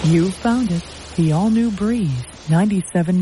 You found it. The all-new Breeze 97.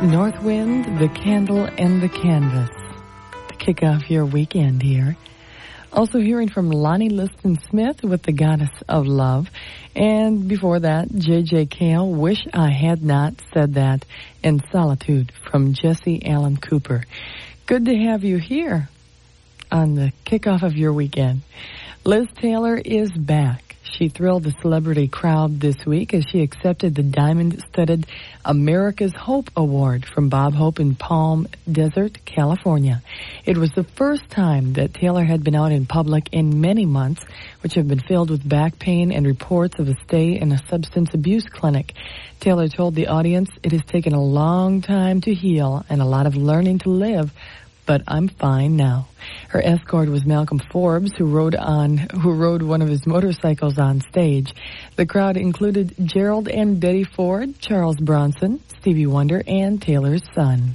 North Wind, The Candle, and The Canvas to kick off your weekend here. Also hearing from Lonnie Liston Smith with The Goddess of Love. And before that, J.J. Cale, Wish I Had Not Said That, and Solitude from Jesse Allen Cooper. Good to have you here on the kickoff of your weekend. Liz Taylor is back. She thrilled the celebrity crowd this week as she accepted the diamond-studded America's Hope Award from Bob Hope in Palm Desert, California. It was the first time that Taylor had been out in public in many months, which have been filled with back pain and reports of a stay in a substance abuse clinic. Taylor told the audience, "It has taken a long time to heal and a lot of learning to live, but I'm fine now." Her escort was Malcolm Forbes, who rode one of his motorcycles on stage. The crowd included Gerald and Betty Ford, Charles Bronson, Stevie Wonder, and Taylor's son.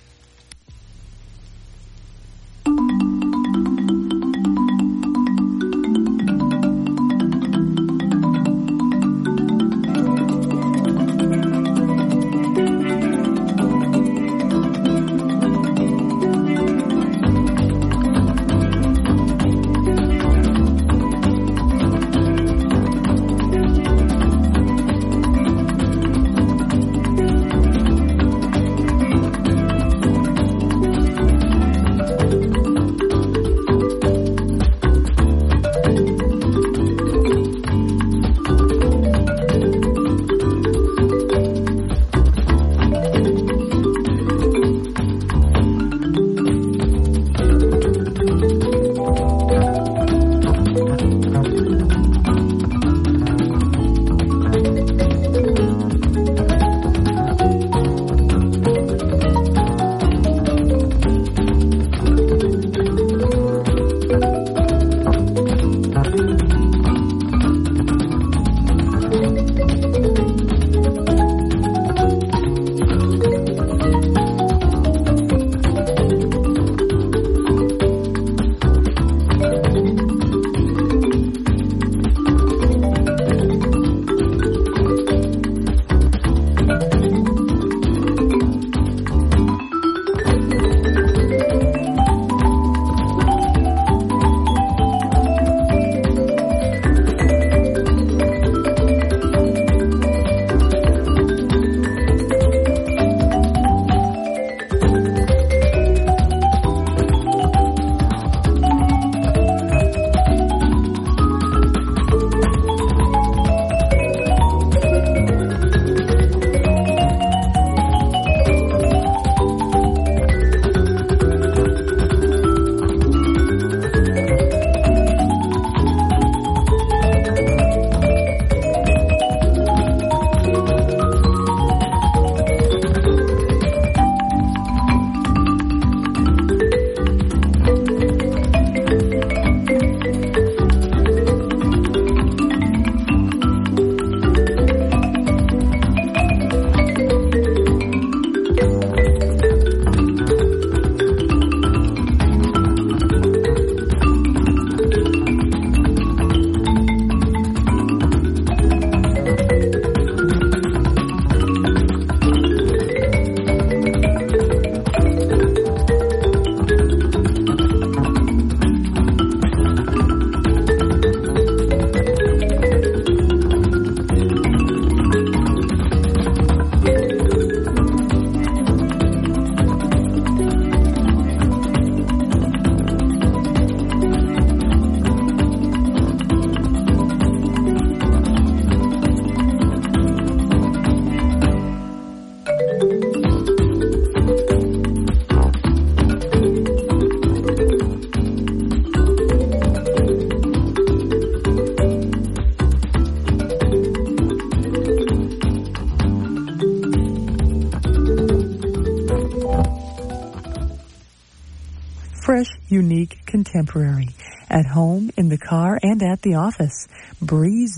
Fresh, unique, contemporary. At home, in the car, and at the office. Breeze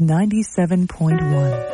97.1.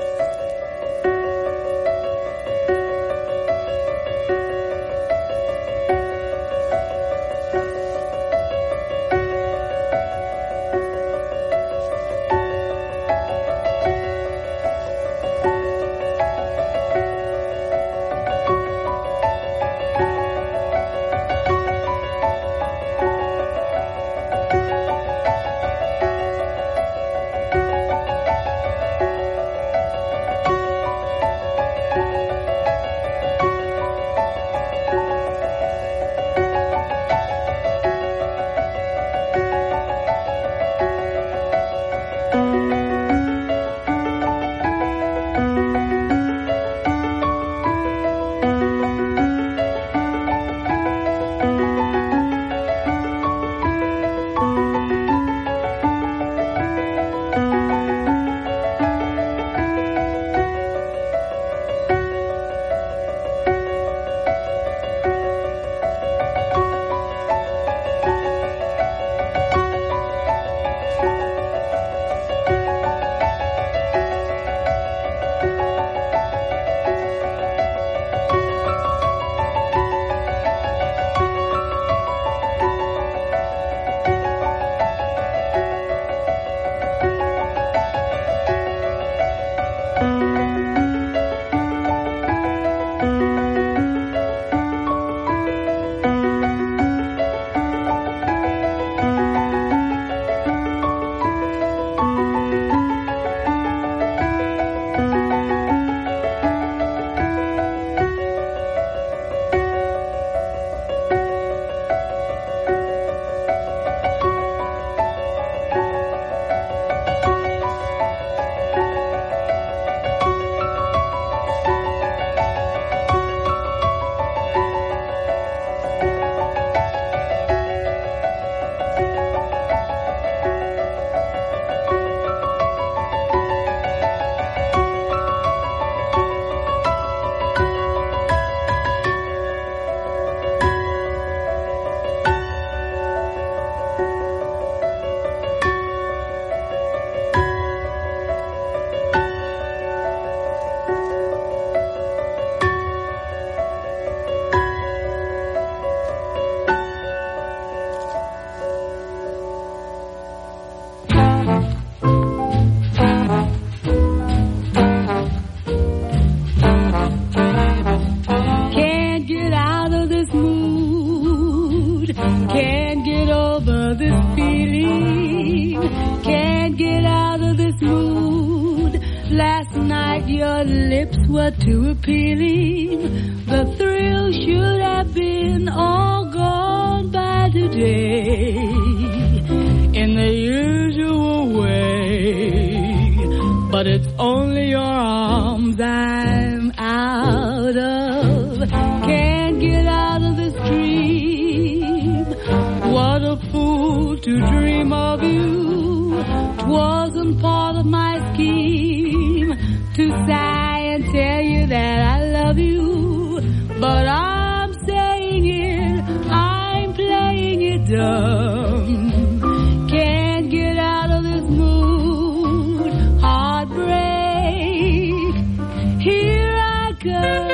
your lips were too appealing. The thrill should have been all gone by today in the usual way. But it's only your arms I'm out of. Can't get out of this dream. What a fool to dream of you. 'Twasn't part of my scheme to sigh and tell you that I love you. But I'm saying it, I'm playing it dumb. Can't get out of this mood. Heartbreak, here I come.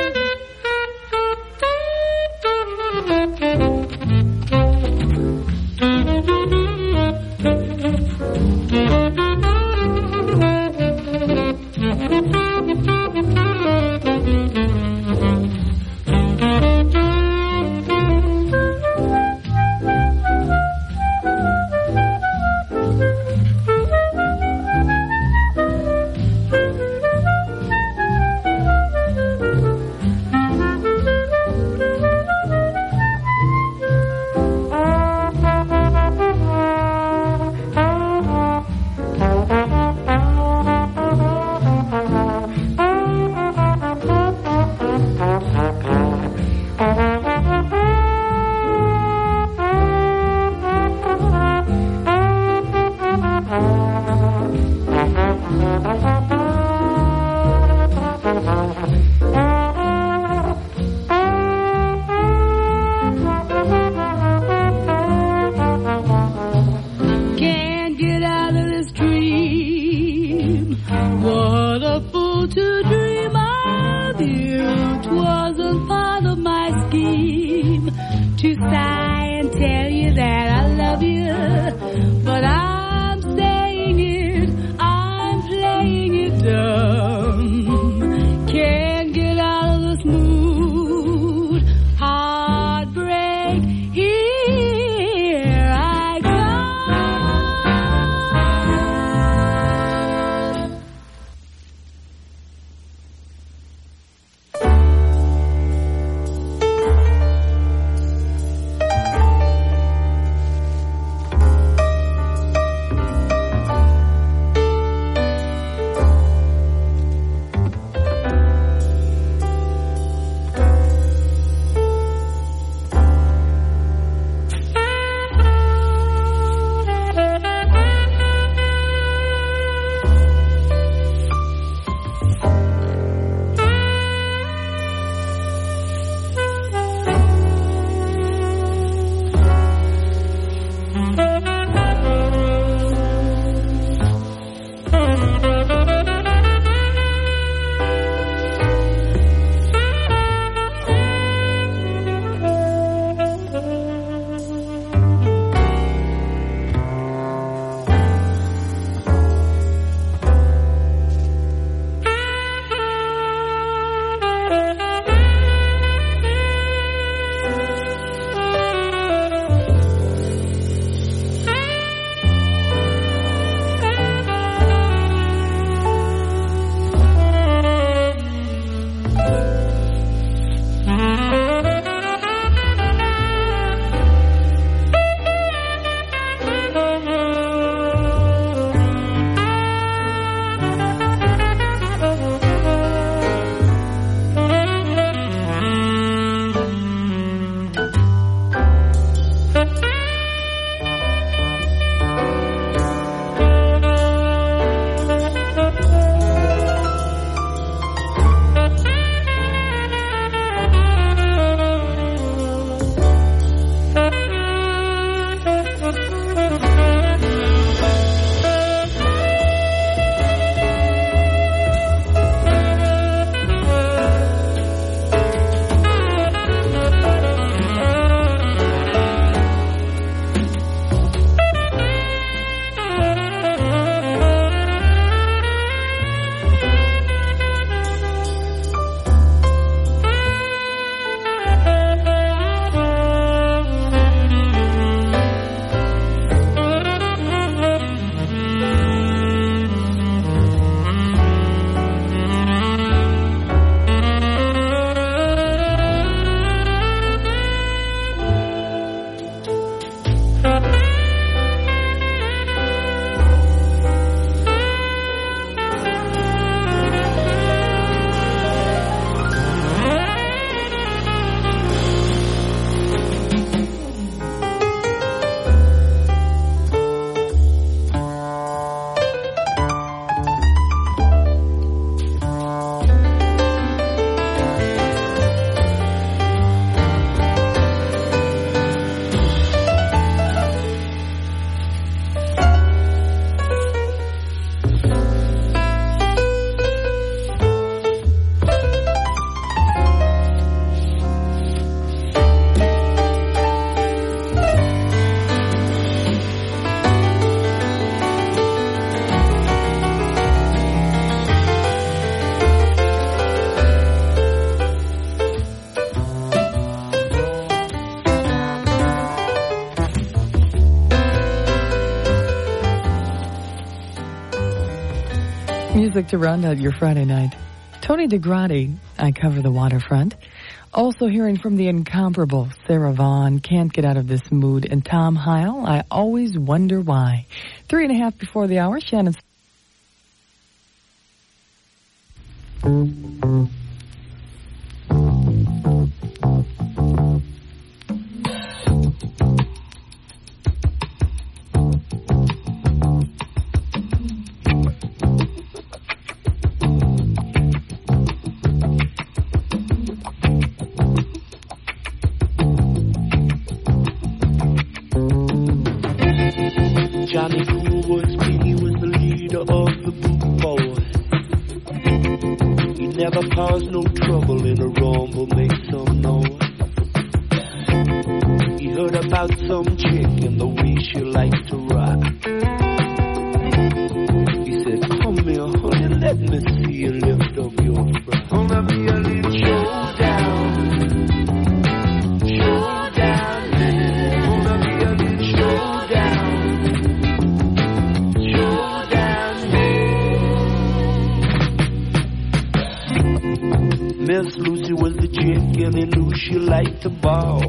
Music to round out your Friday night. Tony DeGradi, I Cover the Waterfront. Also hearing from the incomparable Sarah Vaughan, Can't Get Out of This Mood, and Tom Heil, I Always Wonder Why. 3:30 before the hour, Shannon. Johnny Cool was king, he was the leader of the boot boy. He never caused no trouble in a rumble, make some noise. He heard about some chick and the way she liked to rock. He said, come here, honey, let me see you lift up your frock. Gonna be a little showdown, showdown, yeah. Gonna be a little showdown. Miss Lucy was the chick and he knew she liked to ball.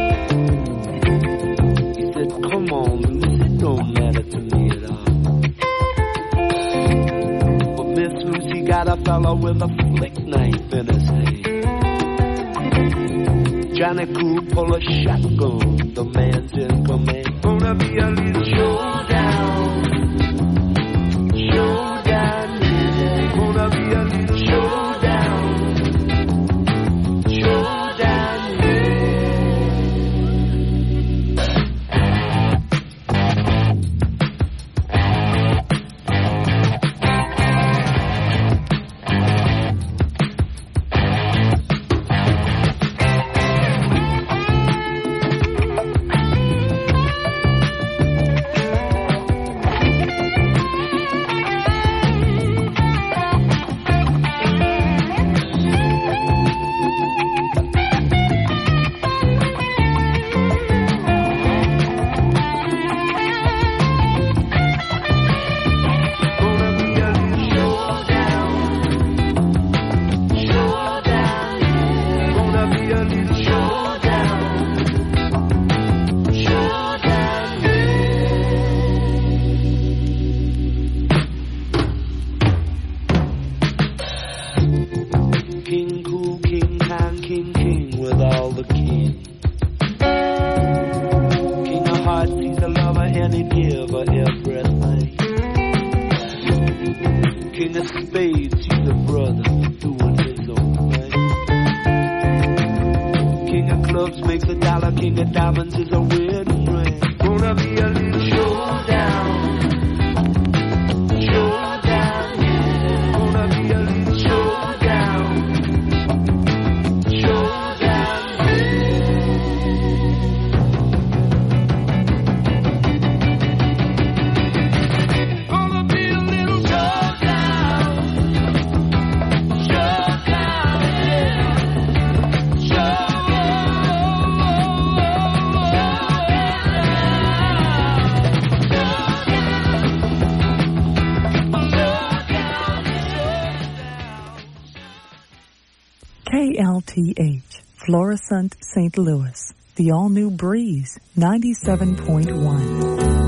He said, come on, Lucy, it don't matter to me at all. But Miss Lucy got a fella with a flick knife in his hand. Johnny Cool pull a shotgun, the man's in command. Gonna be a little showdown, showdown, yeah. Gonna be a little showdown. KLTH, Florissant, St. Louis, the all-new Breeze, 97.1.